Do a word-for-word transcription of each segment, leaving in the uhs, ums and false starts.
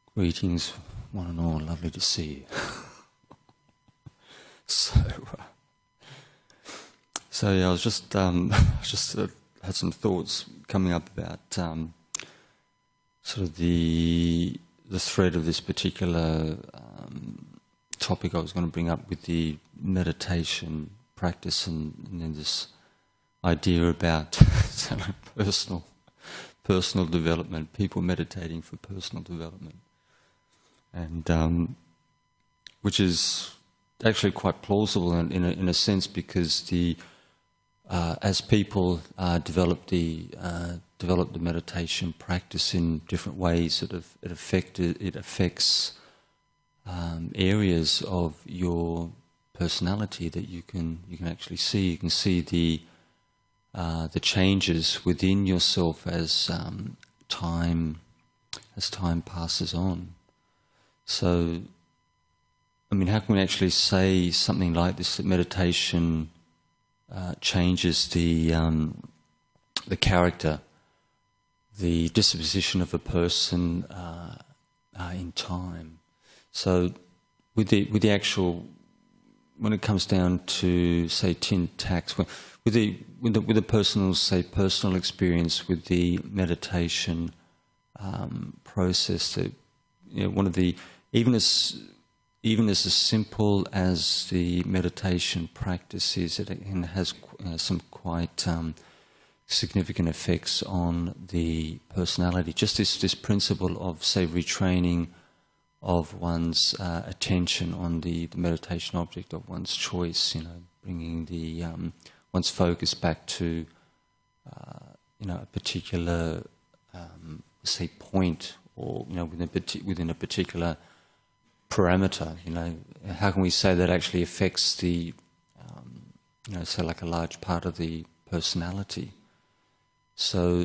Greetings, one and all. Lovely to see you. so, uh, so yeah, I was just um, just uh, had some thoughts coming up about um, sort of the the thread of this particular um, topic I was going to bring up with the meditation practice, and, and then this idea about sort of personal personal development, people meditating for personal development. And um, which is actually quite plausible in, in, a, in a sense, because the uh, as people uh, develop the uh, develop the meditation practice in different ways, it it affected it affects um, areas of your personality that you can you can actually see. You can see the uh, the changes within yourself as um, time as time passes on. So, I mean, how can we actually say something like this, that meditation uh, changes the um, the character, the disposition of a person uh, uh, in time? So, with the with the actual, when it comes down to say tin tacks, with the with the with the personal say personal experience with the meditation um, process, that you know, one of the Even as, even as as simple as the meditation practice is, it has uh, some quite um, significant effects on the personality. Just this, this principle of, say, retraining of one's uh, attention on the, the meditation object of one's choice, you know, bringing the um, one's focus back to, uh, you know, a particular, um, say, point, or you know, within a, within a particular parameter. You know, how can we say that actually affects the, um, you know, say like a large part of the personality? So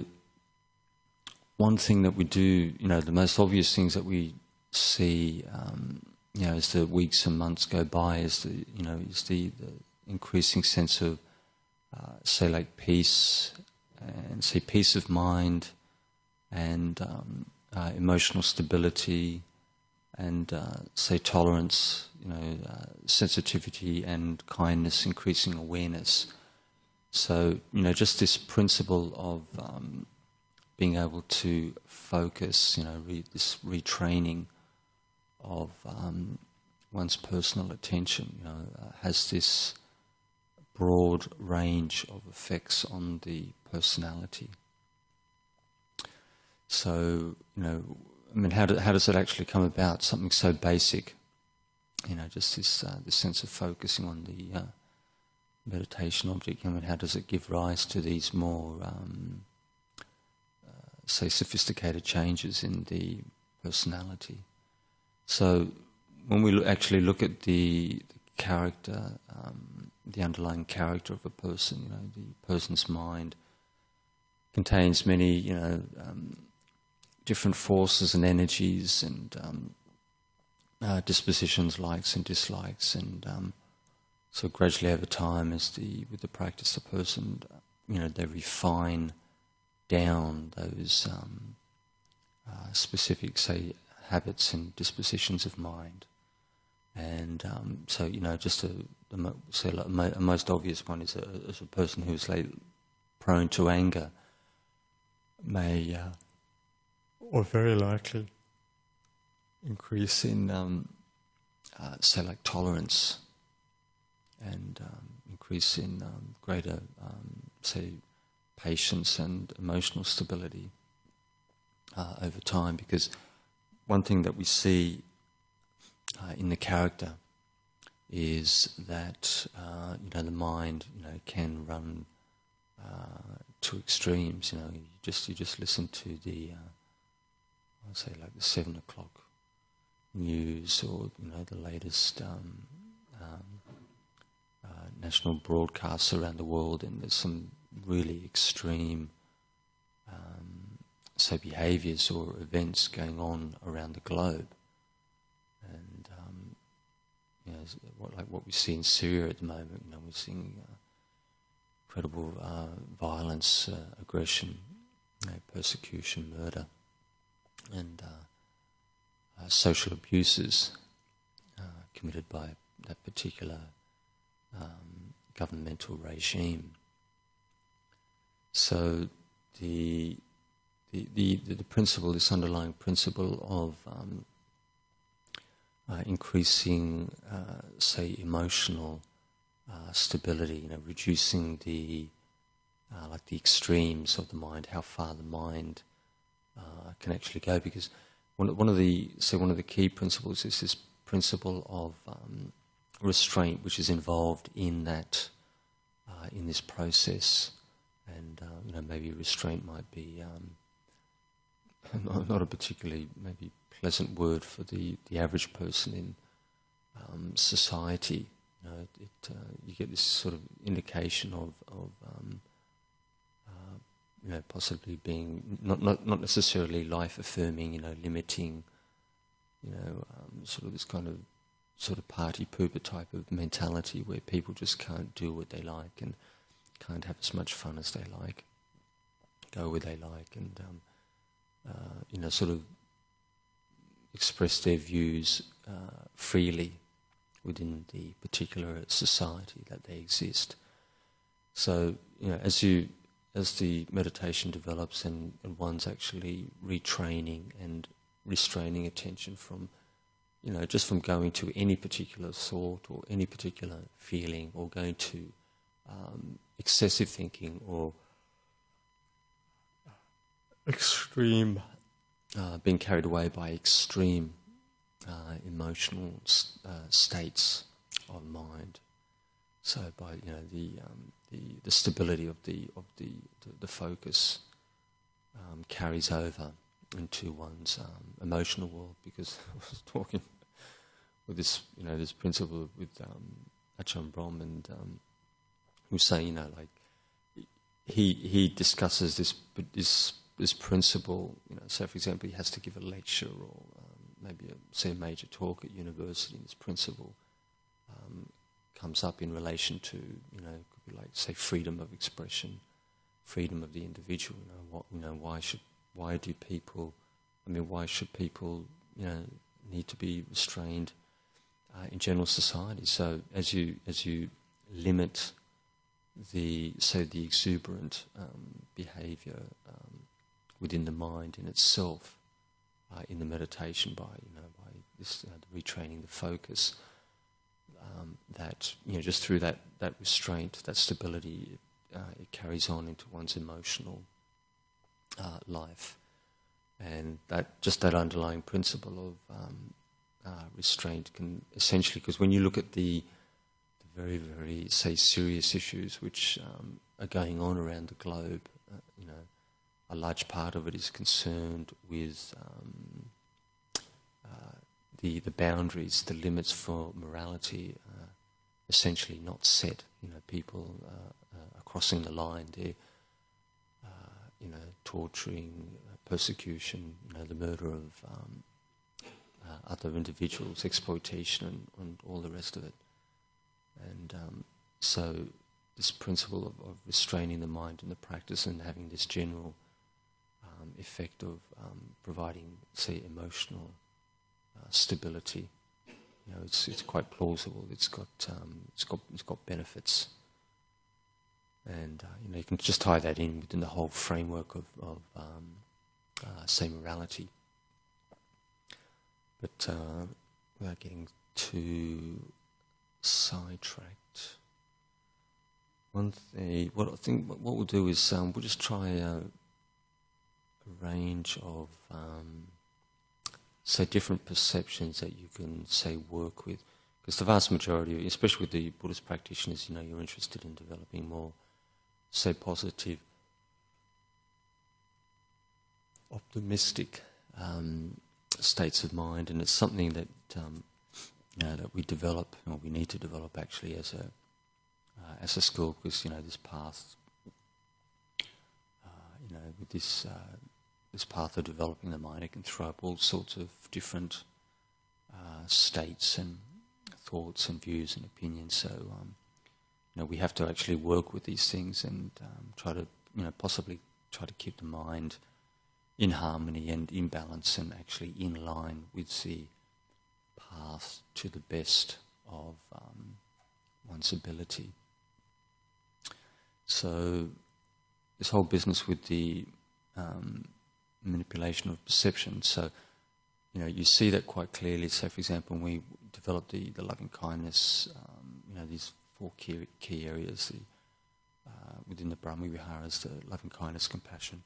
one thing that we do, you know, the most obvious things that we see, um, you know, as the weeks and months go by, is the, you know, is the, the increasing sense of, uh, say, like peace, and say peace of mind, and um, uh, emotional stability, and uh, say tolerance, you know, uh, sensitivity and kindness, increasing awareness. So, you know, just this principle of um, being able to focus, you know, re this retraining of um, one's personal attention, you know, uh, has this broad range of effects on the personality. So, you know, I mean, how, do, how does it actually come about? Something so basic, you know, just this uh, this sense of focusing on the uh, meditation object. I mean, how does it give rise to these more, um, uh, say, sophisticated changes in the personality? So, when we look, actually look at the, the character, um, the underlying character of a person, you know, the person's mind contains many, you know, um, different forces and energies and um, uh, dispositions, likes and dislikes, and um, so gradually over time, as the with the practice, the person, you know, they refine down those um, uh, specific, say, habits and dispositions of mind. And um, so, you know, just a, a mo say like a most obvious one is a, is a person who's like prone to anger may. Uh, or very likely increase in, um, uh, say, like tolerance, and um, increase in um, greater, um, say, patience and emotional stability uh, over time. Because one thing that we see uh, in the character is that, uh, you know, the mind, you know, can run uh, to extremes. You know, you just you just listen to the uh, I'd say like the seven o'clock news, or you know, the latest um, um, uh, national broadcasts around the world, and there's some really extreme, um, say, behaviours or events going on around the globe, and um, you know, what, like what we see in Syria at the moment. You know, we're seeing uh, incredible uh, violence, uh, aggression, you know, persecution, murder. And uh, uh, social abuses uh, committed by that particular um, governmental regime. So the the the, the principle, this underlying principle of um, uh, increasing, uh, say, emotional uh, stability, you know, reducing the uh, like the extremes of the mind, how far the mind uh, can actually go. Because one one of the say one of the key principles is this principle of um, restraint, which is involved in that uh, in this process. And uh, you know, maybe restraint might be um, not, not a particularly maybe pleasant word for the, the average person in um, society. You know, it, it, uh, you get this sort of indication of, of um, uh, you know, possibly being not not not necessarily life affirming. You know, limiting. You know, um, sort of this kind of sort of party pooper type of mentality where people just can't do what they like and can't have as much fun as they like, go where they like, and um, uh, you know, sort of express their views uh, freely within the particular society that they exist. So, you know, as you as the meditation develops and, and one's actually retraining and restraining attention from, you know, just from going to any particular thought or any particular feeling, or going to Um, excessive thinking or extreme, uh, being carried away by extreme uh, emotional uh, states of mind. So, by you know the um, the the stability of the of the the, the focus um, carries over into one's um, emotional world. Because I was talking with this you know this principle with um, Ajahn Brahm, and um, who say, you know, like he he discusses this this this principle. You know, so for example, he has to give a lecture or um, maybe a, say a major talk at university. And this principle um, comes up in relation to, you know, it could be like say freedom of expression, freedom of the individual. You know, what you know, why should why do people? I mean, why should people, you know, need to be restrained uh, in general society? So as you as you limit the say the exuberant um, behaviour um, within the mind in itself, uh, in the meditation, by you know by this uh, retraining the focus, um, that you know just through that, that restraint, that stability, uh, it carries on into one's emotional uh, life, and that just that underlying principle of um, uh, restraint can essentially, because when you look at the very, very, say, serious issues which um, are going on around the globe, uh, you know, a large part of it is concerned with um, uh, the the boundaries, the limits for morality, uh, essentially not set. You know, people uh, uh, are crossing the line. They're, uh, you know, torturing, uh, persecution, you know, the murder of um, uh, other individuals, exploitation, and, and all the rest of it. And um, so this principle of, of restraining the mind in the practice and having this general um, effect of um, providing, say, emotional uh, stability, you know, it's it's quite plausible. It's got um, it's got it's got benefits, and uh, you know, you can just tie that in within the whole framework of, of um, uh, say, morality. But uh, without getting too sidetracked, one thing, what I think, what we'll do is um, we'll just try a, a range of, um, say, different perceptions that you can, say, work with. Because the vast majority, especially with the Buddhist practitioners, you know, you're interested in developing more, say, positive, optimistic um, states of mind, and it's something that um, you know, that we develop, or we need to develop actually as a uh, as a school, because you know this path, uh, you know, with this uh, this path of developing the mind, it can throw up all sorts of different uh, states and thoughts and views and opinions. So um, you know, we have to actually work with these things and um, try to, you know, possibly try to keep the mind in harmony and in balance and actually in line with the path to the best of um, one's ability. So this whole business with the um, manipulation of perception, so you know, you see that quite clearly. So for example, when we develop the, the loving kindness, um, you know, these four key, key areas the, uh, within the Brahma Viharas, the loving kindness, compassion,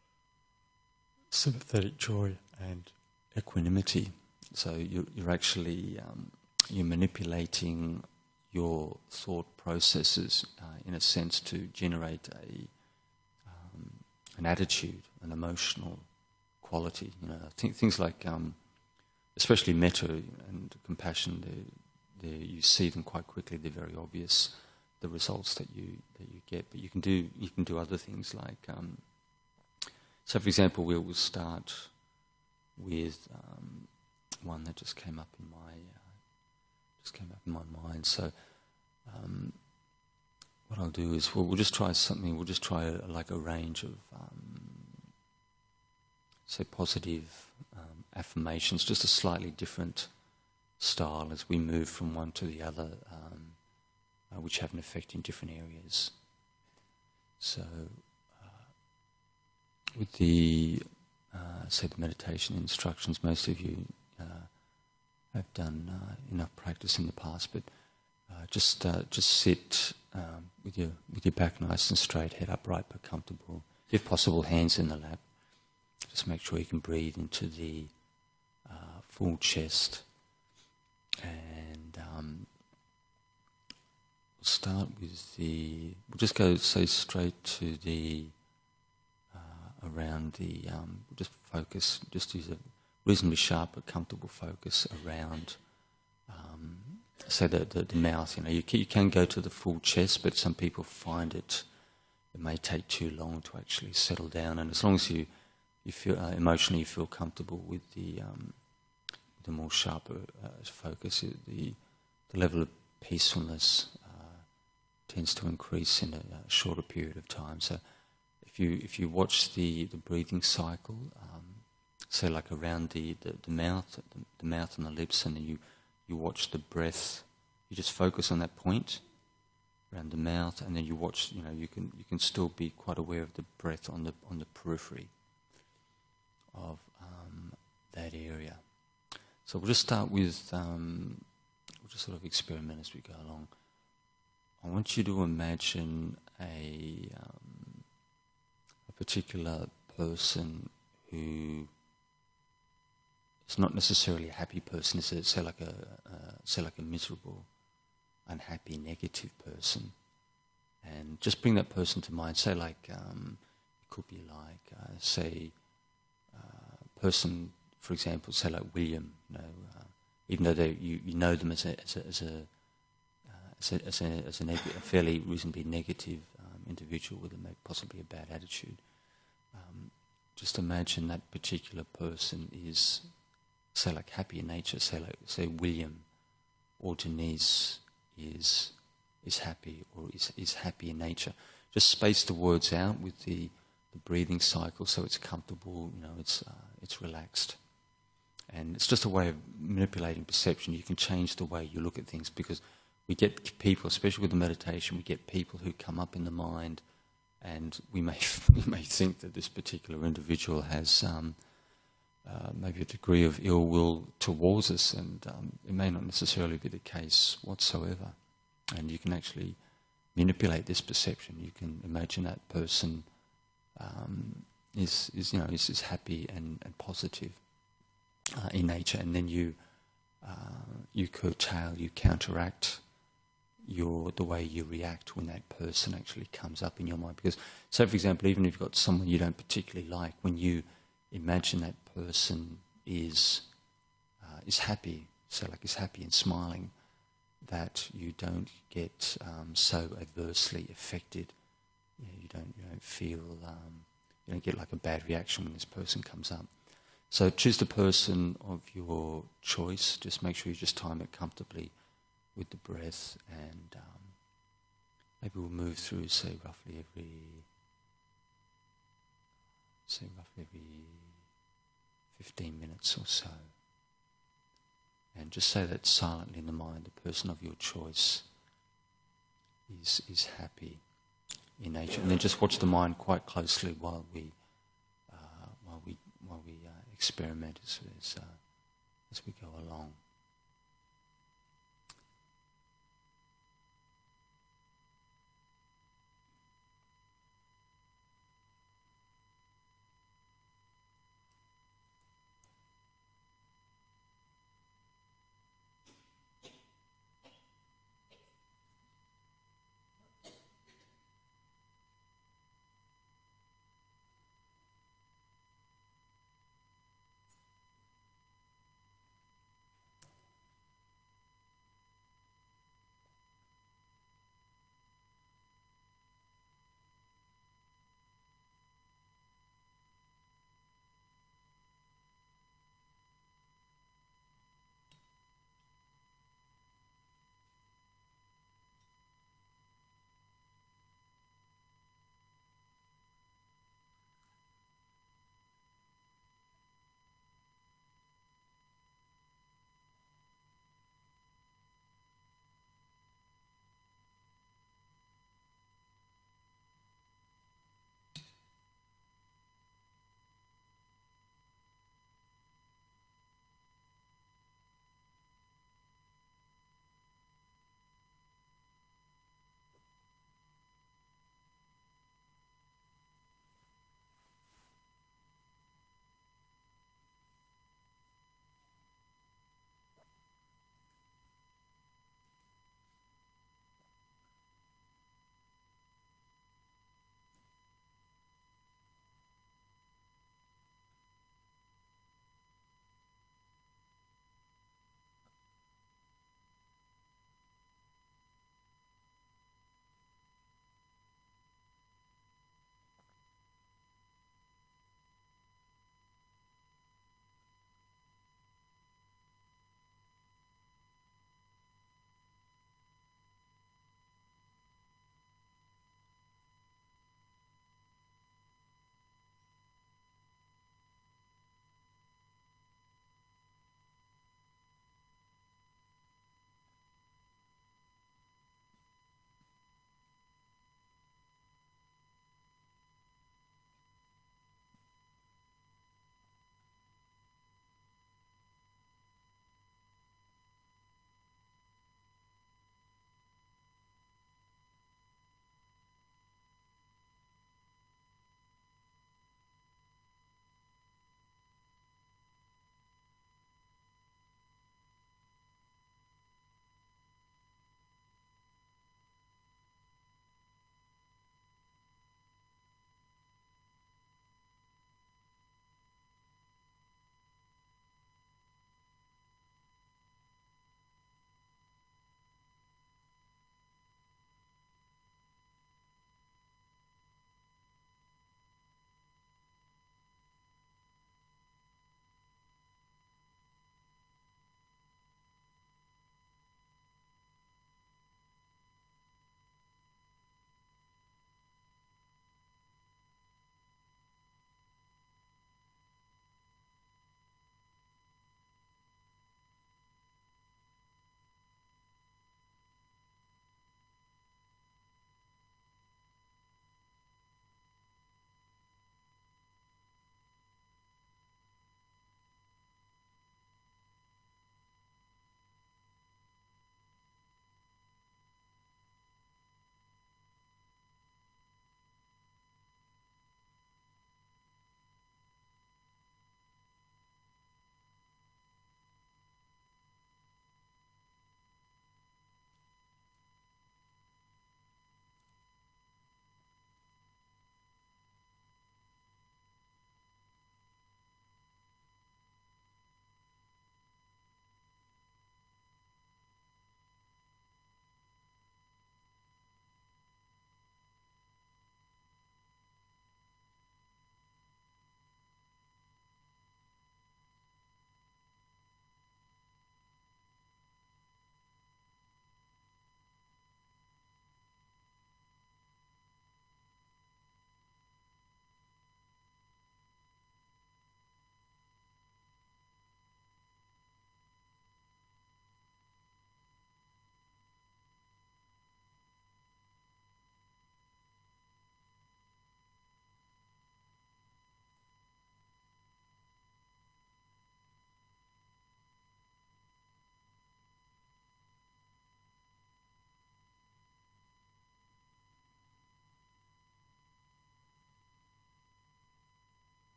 sympathetic joy and equanimity. So you're, you're actually um, you're manipulating your thought processes uh, in a sense to generate a um, an attitude, an emotional quality. You know, I think things like um, especially metta and compassion, they, they, you see them quite quickly. They're very obvious, the results that you that you get. But you can do you can do other things like um, so. For example, we will start with um, one that just came up in my uh, just came up in my mind. So um, what I'll do is we'll, we'll just try something. We'll just try a, like a range of um, say positive um, affirmations, just a slightly different style as we move from one to the other, um, uh, which have an effect in different areas. So uh, with the uh, say the meditation instructions, most of you uh, have done uh, enough practice in the past, but uh, just uh, just sit um, with your with your back nice and straight, head upright but comfortable. If possible, hands in the lap. Just make sure you can breathe into the uh, full chest. And um, we'll start with the, we'll just go, say, straight to the, uh, around the, um, we'll just focus, just use a reasonably sharp but comfortable focus around, um, say, the, the, the mouth. You know, you can, you can go to the full chest, but some people find it, it may take too long to actually settle down. And as long as you you feel uh, emotionally you feel comfortable with the um, the more sharper uh, focus, the the level of peacefulness uh, tends to increase in a, a shorter period of time. So if you if you watch the, the breathing cycle, um, say like around the, the, the mouth, the, the mouth and the lips, and then you you watch the breath, you just focus on that point around the mouth, and then you watch. You know, you can you can still be quite aware of the breath on the on the periphery of um, that area. So we'll just start with, um, we'll just sort of experiment as we go along. I want you to imagine a, um, a particular person who is not necessarily a happy person. It's a, say like a, uh, say like a miserable, unhappy, negative person. And just bring that person to mind. Say like, um, it could be like, uh, say, person, for example, say like William, you know, uh, even though they, you, you know them as a as a as a uh, as a, as, a, as a, neg- a fairly reasonably negative um, individual with a maybe possibly a bad attitude, um, just imagine that particular person is, say, like happy in nature. Say like say William or Denise is is happy or is is happy in nature. Just space the words out with the the breathing cycle, so it's comfortable. You know, it's uh, it's relaxed, and it's just a way of manipulating perception. You can change the way you look at things, because we get people, especially with the meditation, we get people who come up in the mind, and we may we may think that this particular individual has um, uh, maybe a degree of ill will towards us, and um, it may not necessarily be the case whatsoever. And you can actually manipulate this perception. You can imagine that person Um, is is you know is, is happy and, and positive uh, in nature, and then you uh, you curtail, you counteract your the way you react when that person actually comes up in your mind. Because, so for example, even if you've got someone you don't particularly like, when you imagine that person is uh, is happy, so like is happy and smiling, that you don't get um, so adversely affected. Yeah, you don't you don't feel um, you don't get like a bad reaction when this person comes up. So choose the person of your choice. Just make sure you just time it comfortably with the breath, and um, maybe we'll move through, say, roughly every say roughly every fifteen minutes or so. And just say that silently in the mind, the person of your choice is is happy in nature. And then just watch the mind quite closely while we uh, while we while we uh, experiment as as, uh, as we go along.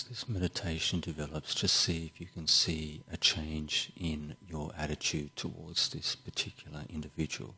as this meditation develops, just see if you can see a change in your attitude towards this particular individual.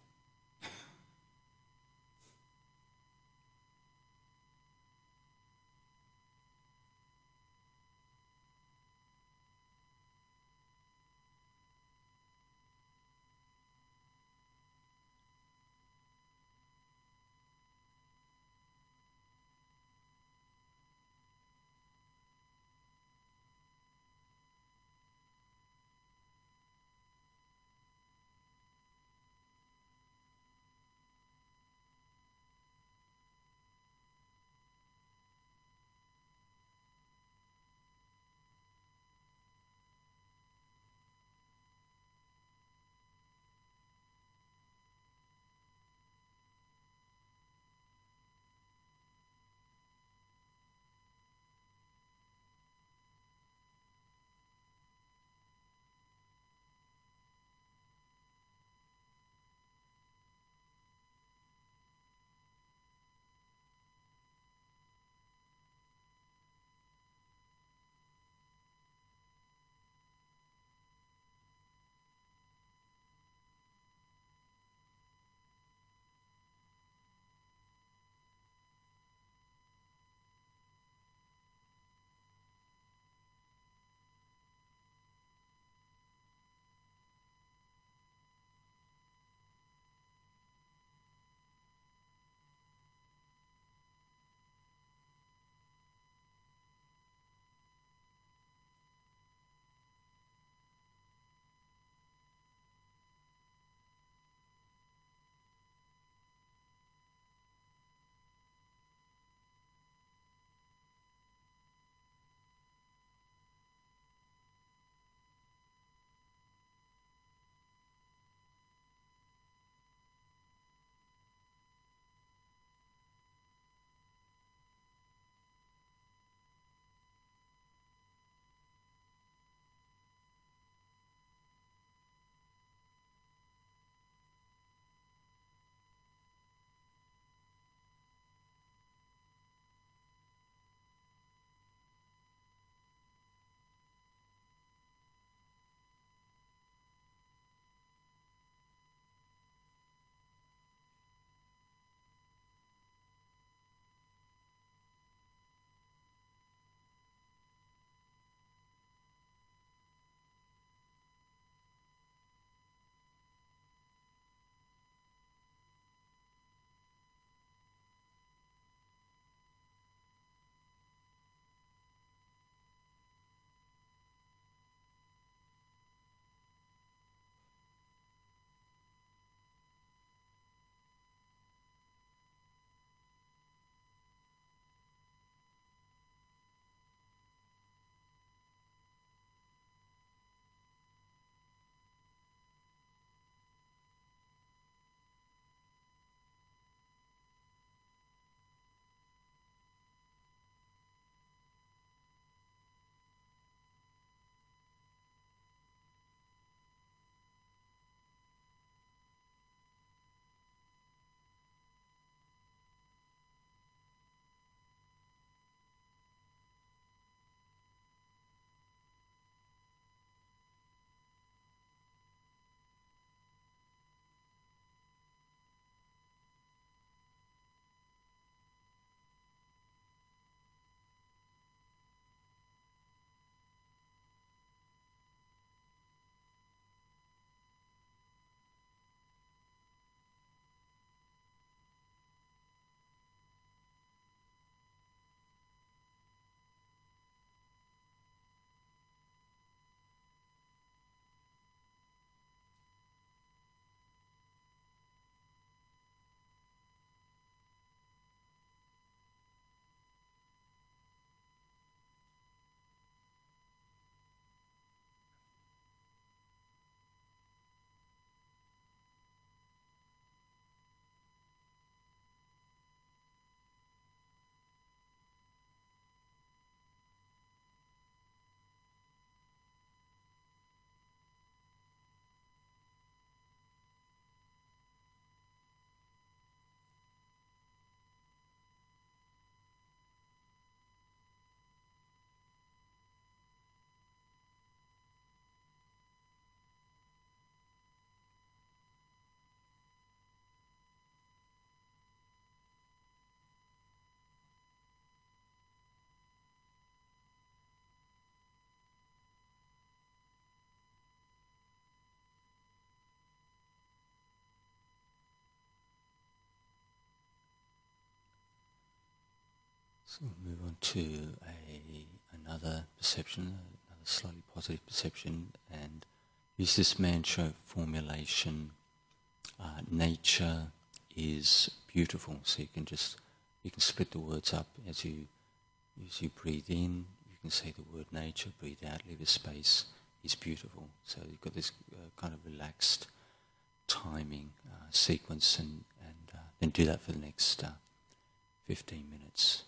So we'll move on to a another perception, another slightly positive perception, and use this mantra formulation. Uh, nature is beautiful. So you can just you can split the words up as you as you breathe in. You can say the word nature. Breathe out. Leave a space. Is beautiful. So you've got this uh, kind of relaxed timing uh, sequence, and and uh, then do that for the next uh, fifteen minutes.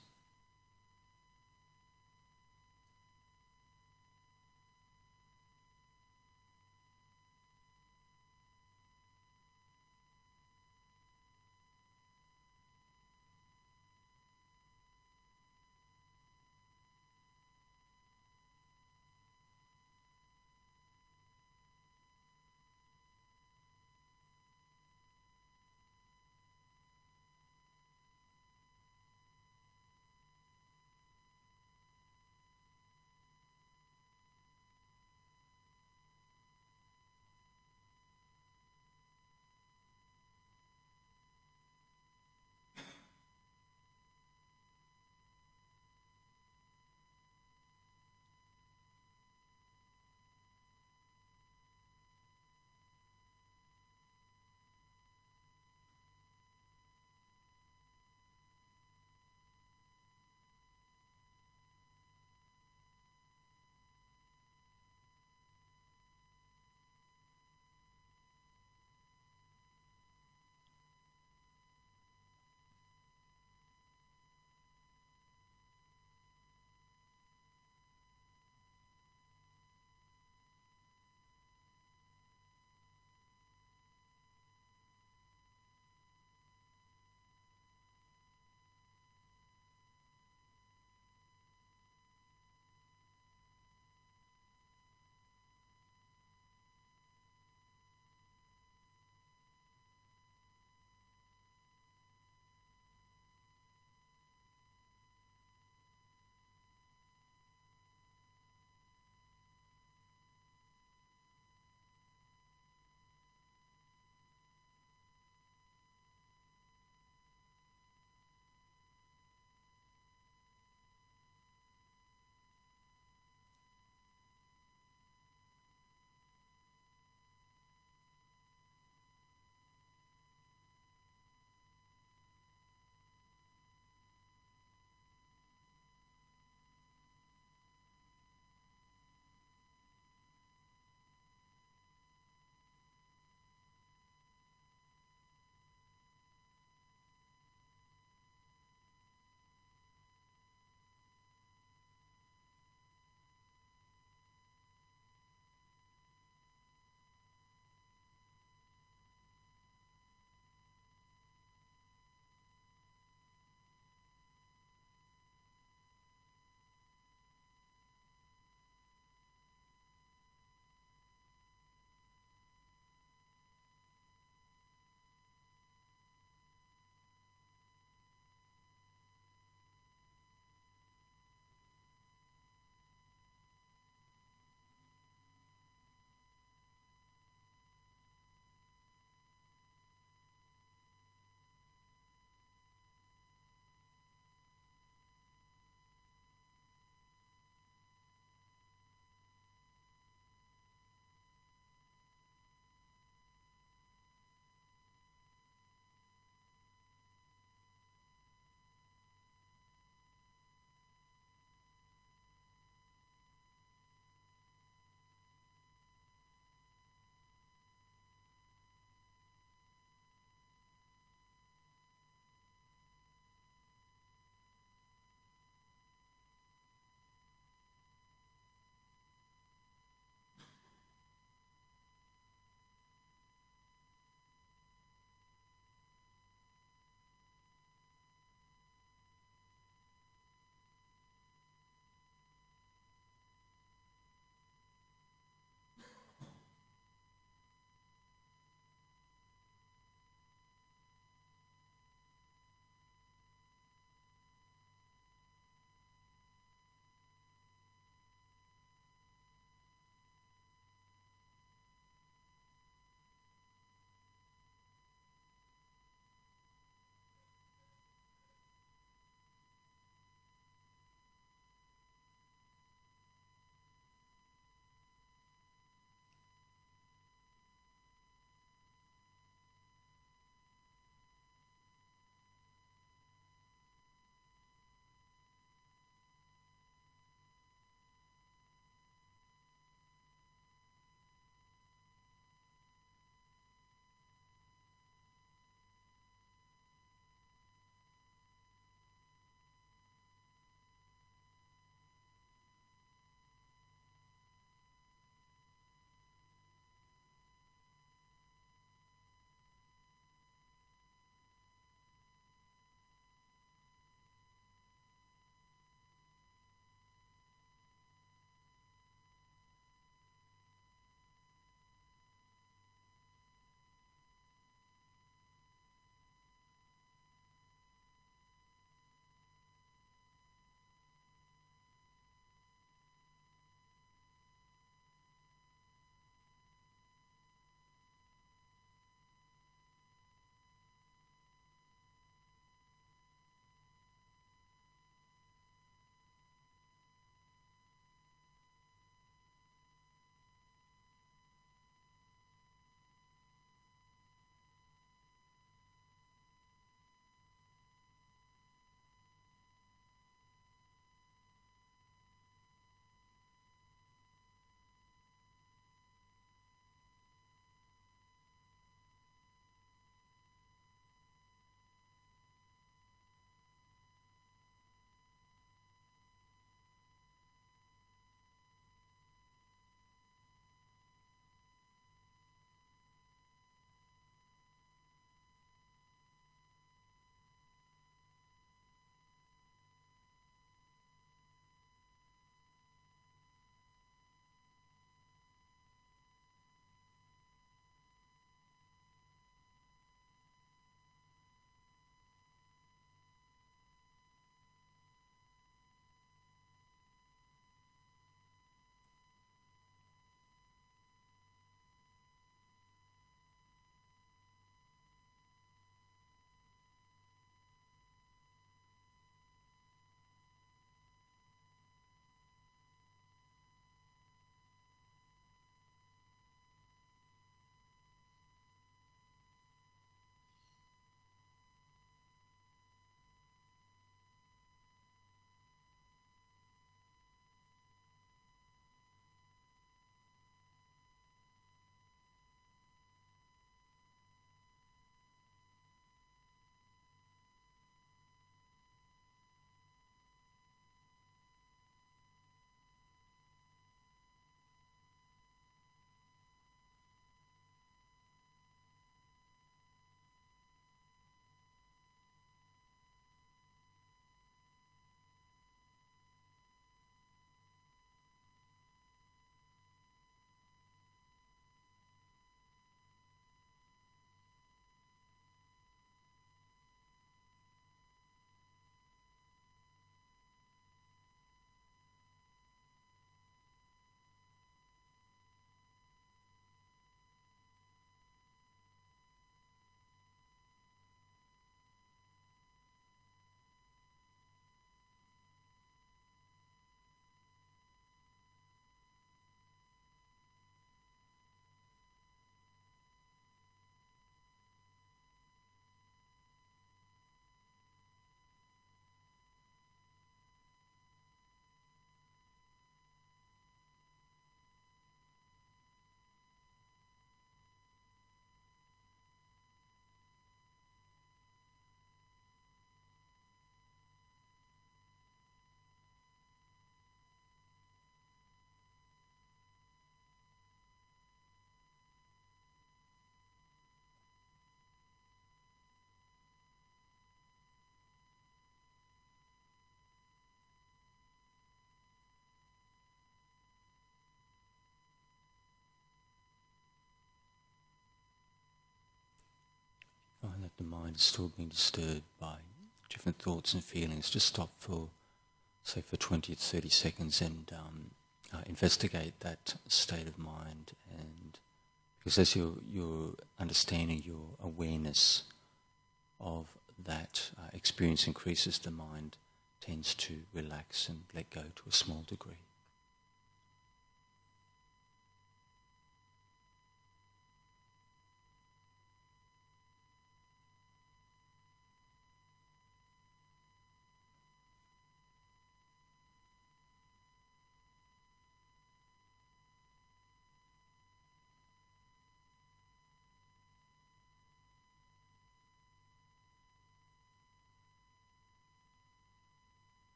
the mind is still being disturbed by different thoughts and feelings, just stop for, say, for twenty or thirty seconds and um, uh, investigate that state of mind. And because as your your understanding, your awareness of that uh, experience increases, the mind tends to relax and let go to a small degree.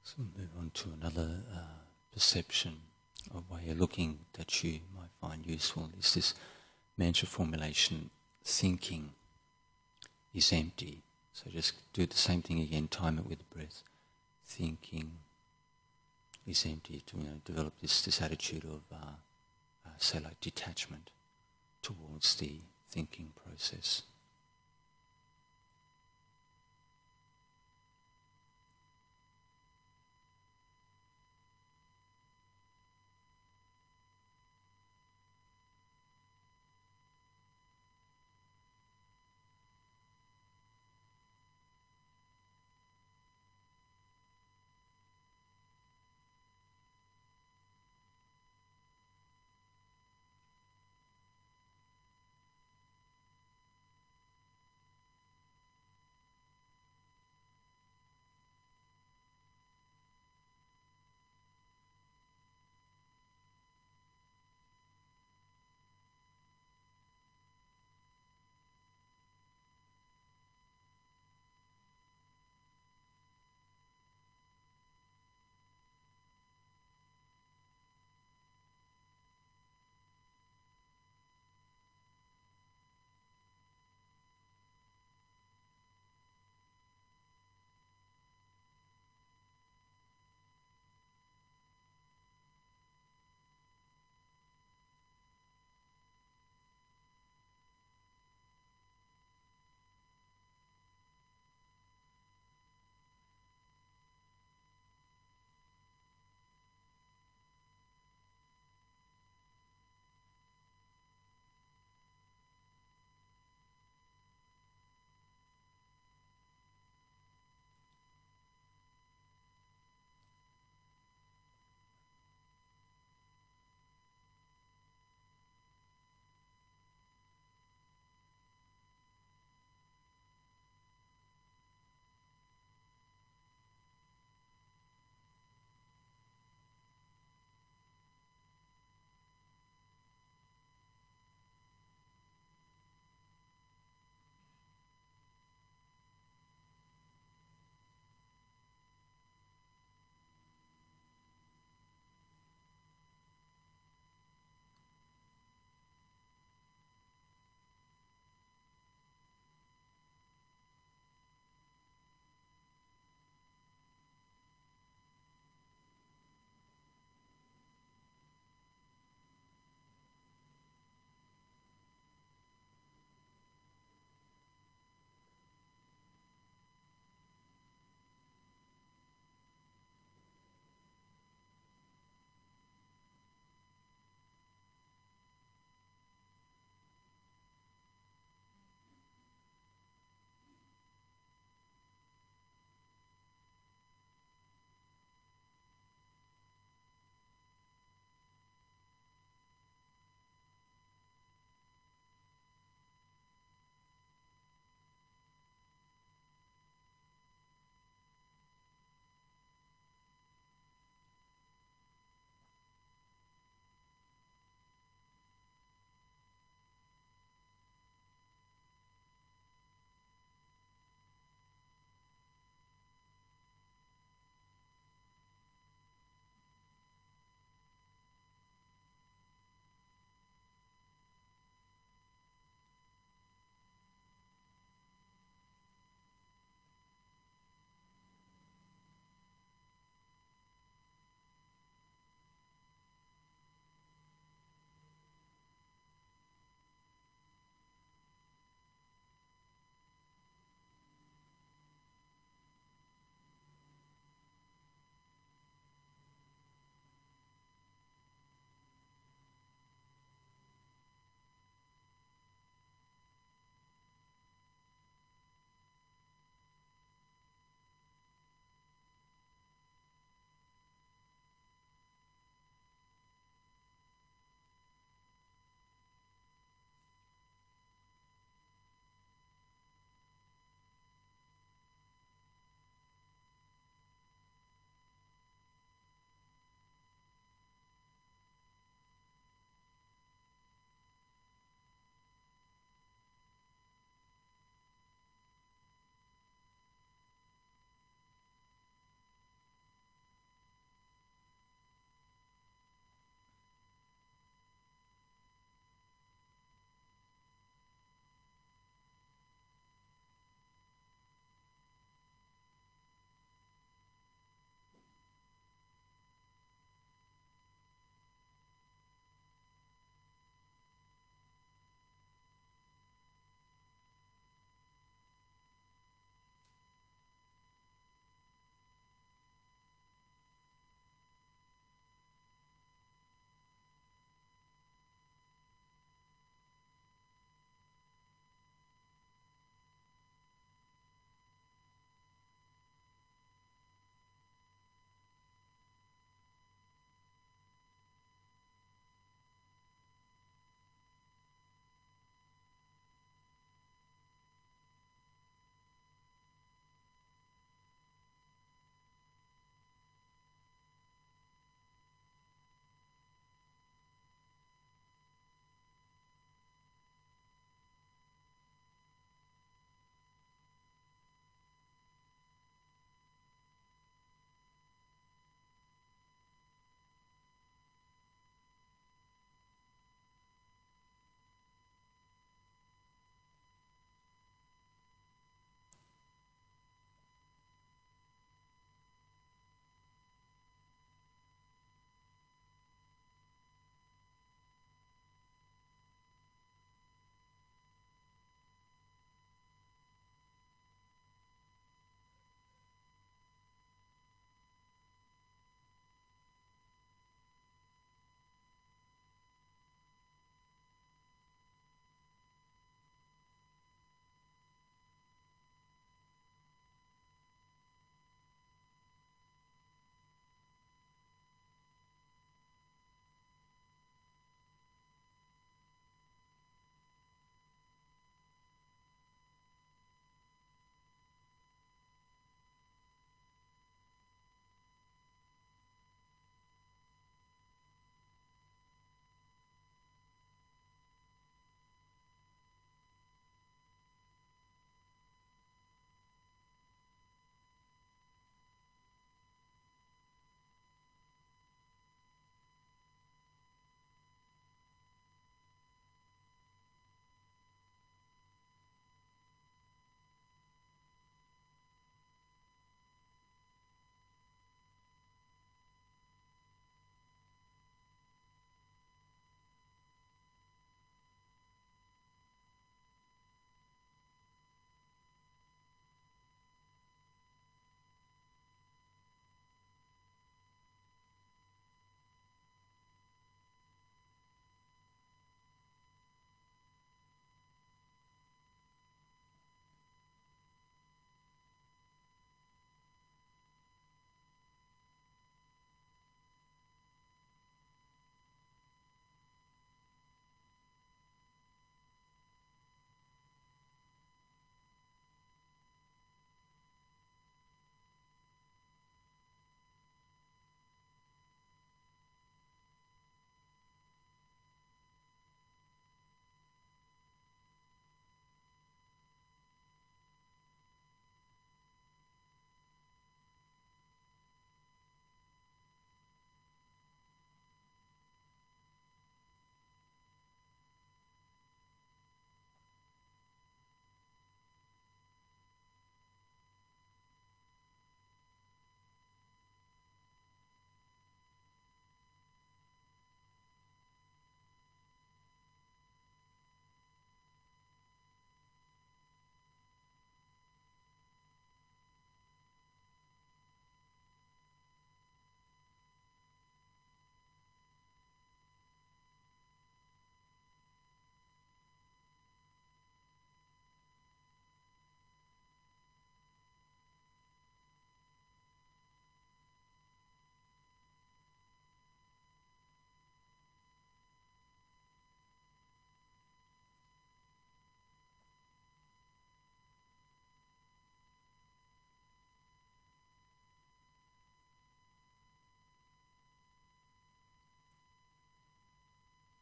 So move on to another uh, perception or way of looking that you might find useful is this mantra formulation, thinking is empty. So just do the same thing again, time it with the breath. Thinking is empty, to you know, develop this, this attitude of, uh, uh, say like detachment towards the thinking process.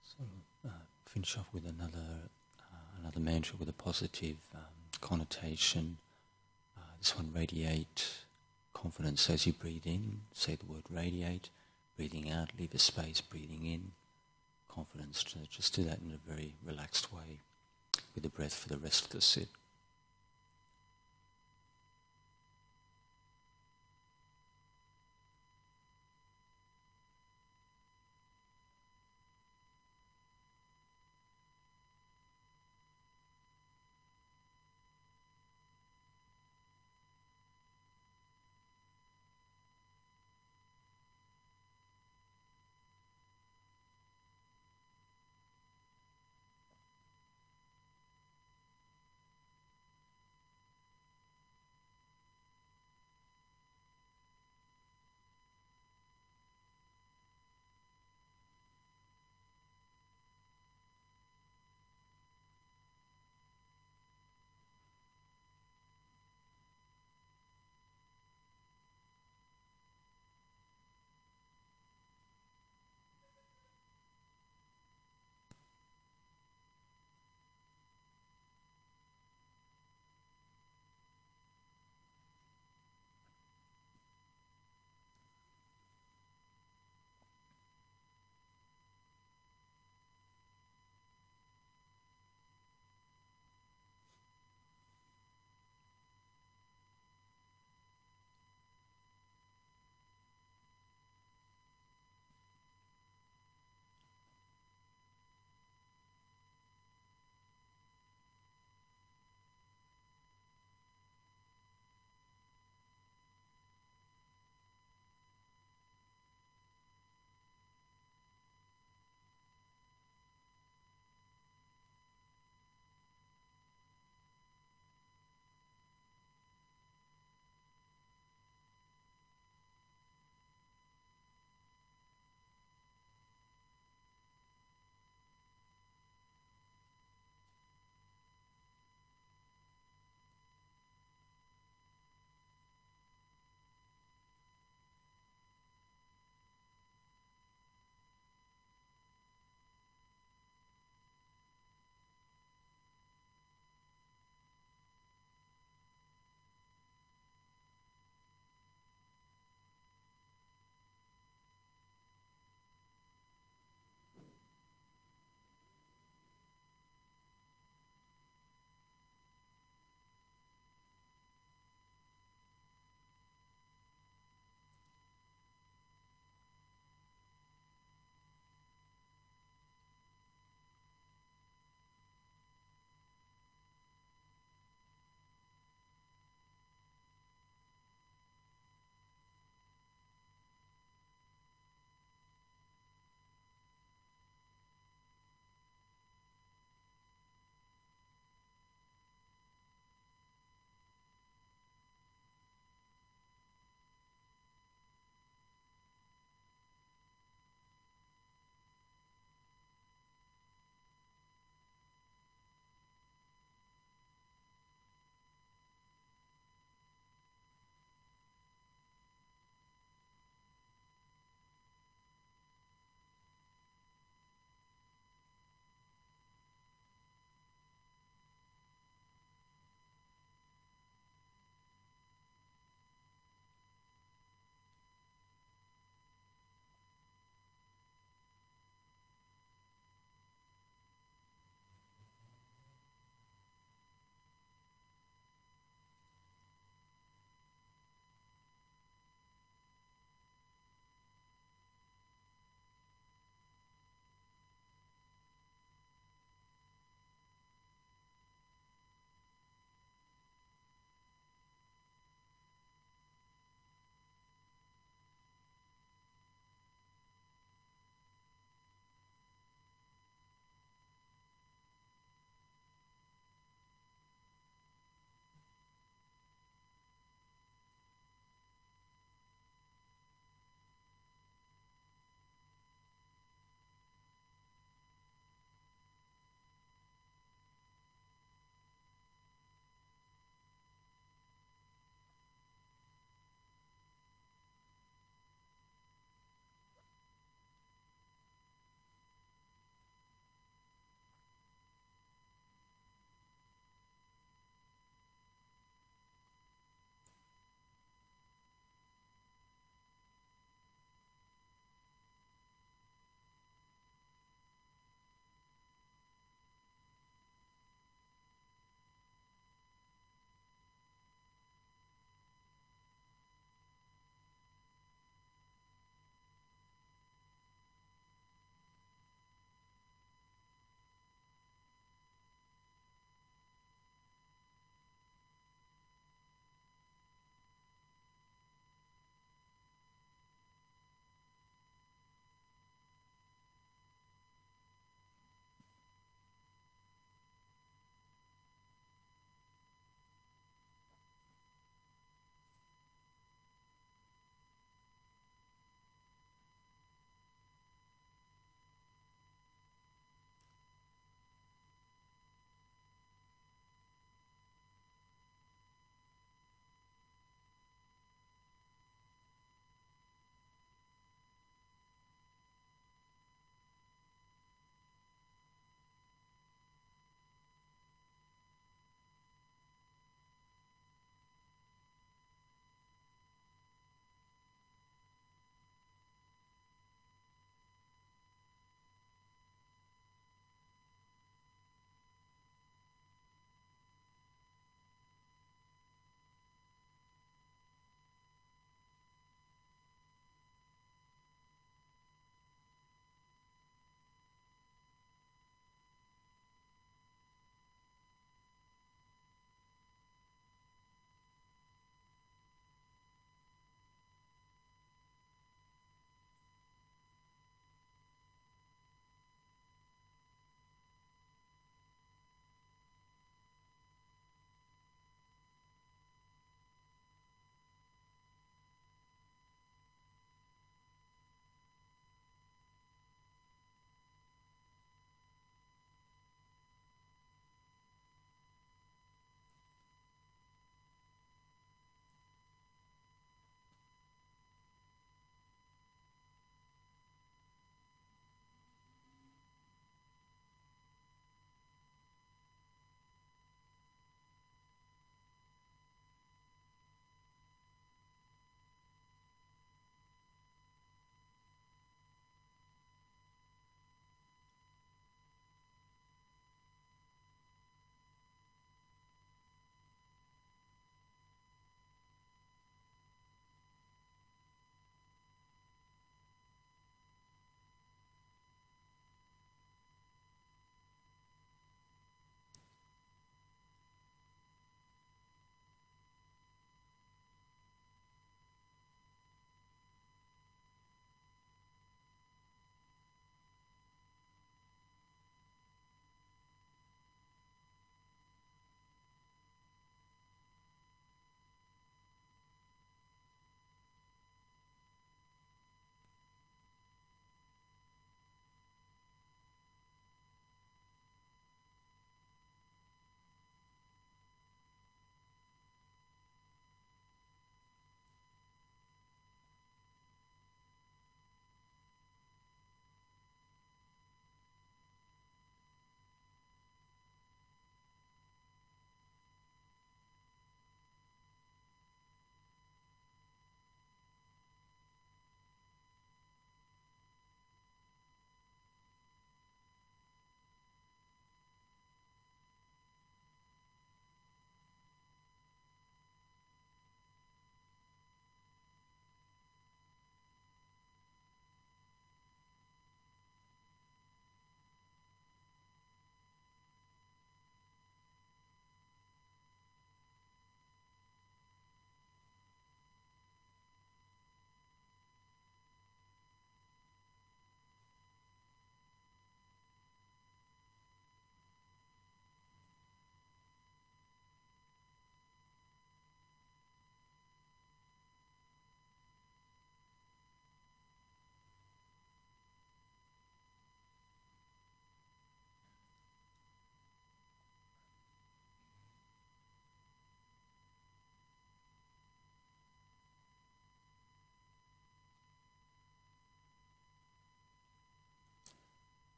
So uh, finish off with another uh, another mantra with a positive um, connotation. Uh, this one, radiate confidence. So as you breathe in, say the word radiate. Breathing out, leave a space. Breathing in, confidence. So just do that in a very relaxed way with the breath for the rest of the sit.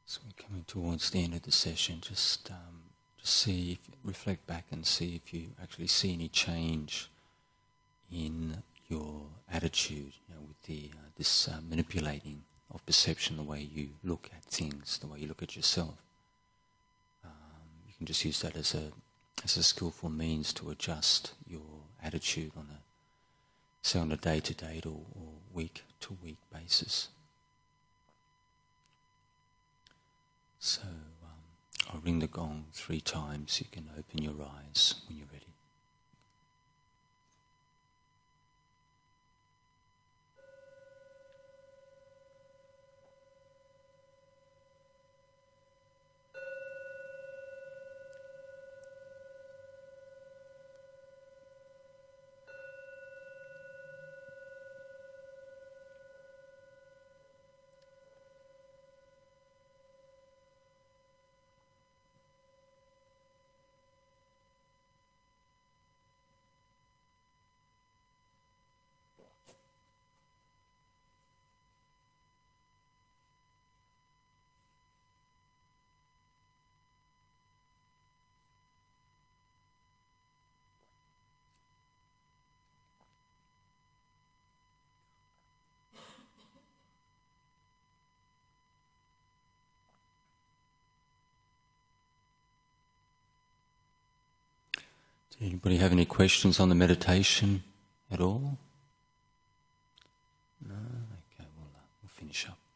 So we're coming towards the end of the session. Just, um, just see, if, reflect back and see if you actually see any change in your attitude, you know, with the uh, this uh, manipulating of perception, the way you look at things, the way you look at yourself. Um, you can just use that as a as a skillful means to adjust your attitude on a, say, on a day-to-day or, or week-to-week basis. So um, I'll ring the gong three times. You can open your eyes when you're ready. Did anybody have any questions on the meditation at all? No? Okay, we'll, uh, we'll finish up.